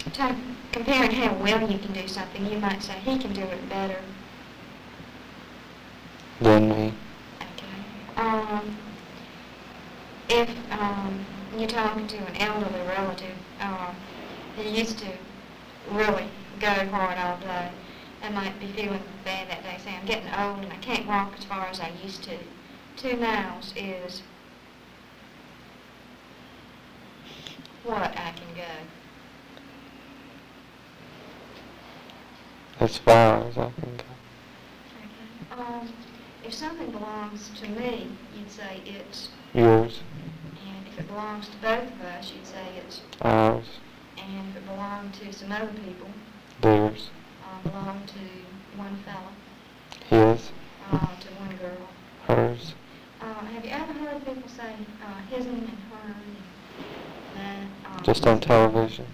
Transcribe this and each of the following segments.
comparing how well you can do something, you might say he can do it better. Than me. Okay. If you're talking to an elderly relative who used to really go hard all day, and might be feeling bad that day, say, I'm getting old and I can't walk as far as I used to. 2 miles is what I can go. As far as I can go. Okay. If something belongs to me, you'd say it's yours. And if it belongs to both of us, you'd say it's ours. And if it belonged to some other people, theirs. Belonged to one fella, his. To one girl, hers. Have you ever heard people say his and her and that? Just on television.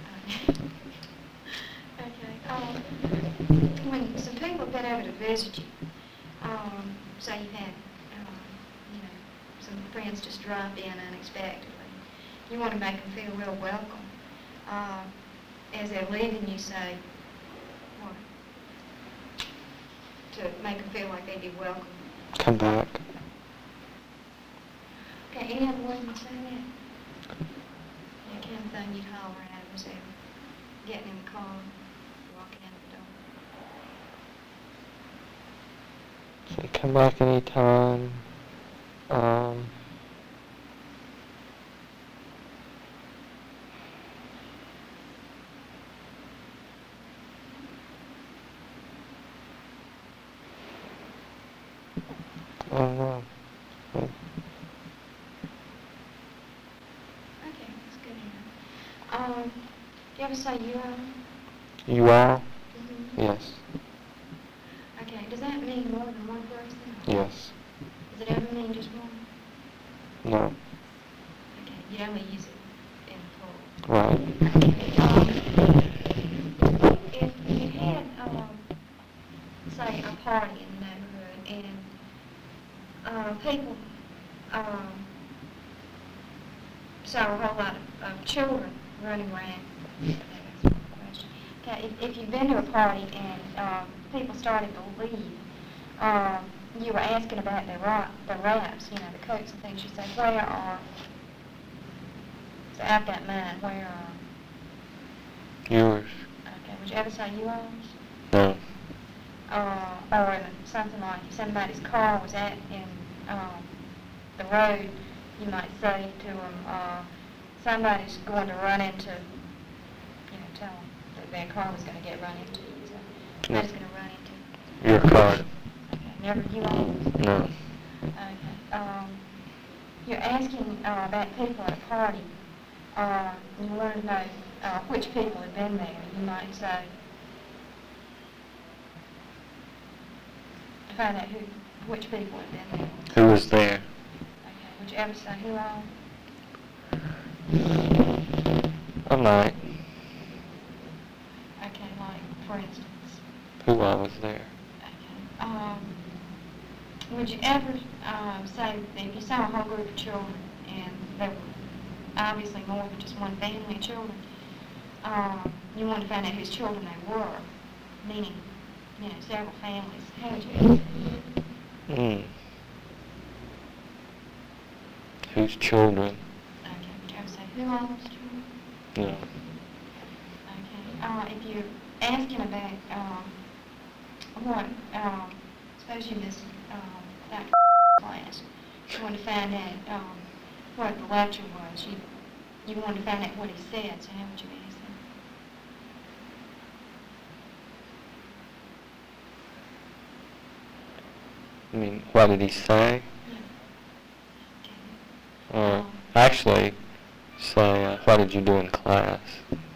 Okay. When some people have been over to visit you, say you've had, some friends just drop in unexpectedly, you want to make them feel real welcome. As they're leaving, you say, what? To make them feel like they'd be welcome. Come back. Okay, any other way you say that? The kind of thing you'd holler at them as they're getting in the car, walking out the door. Say, come back anytime. I don't know. Okay, that's good enough. Do you ever say you all? You all? Mm-hmm. Yes. Okay, does that mean more than one person? Yes. Does it ever mean just one? No. Okay, you only use it in plural. Right. If you had, say, a party in the neighborhood and people saw a whole lot of children running around. That's my question. Okay, if you've been to a party and people started to leave, you were asking about their wraps, the coats and things. You say, where are? So I've got mine. Where are? Yours. Okay. Would you ever say yours? No. Or something like if somebody's car was in the road, you might say to them, somebody's going to run into, tell them that their car was going to get run into. So somebody's going to run into. Your car. Okay. Never you all? No. Okay. You're asking about people at a party. You want to know which people have been there. You might say, to find out which people have been there. Who was there? Okay. Would you ever say who all? I might. Okay, like, for instance. Who all was there? Okay. Would you ever say that if you saw a whole group of children and there were obviously more than just one family of children, you wanted to find out whose children they were, meaning, several families, how would you answer? Whose children? Okay, would you ever say who all was children? No. Okay. If you're asking about what, suppose you missed that class, you want to find out what the lecture was. You want to find out what he said, so how would you ask him? I mean, what did he say? Yeah. Okay. Or actually say, what did you do in class?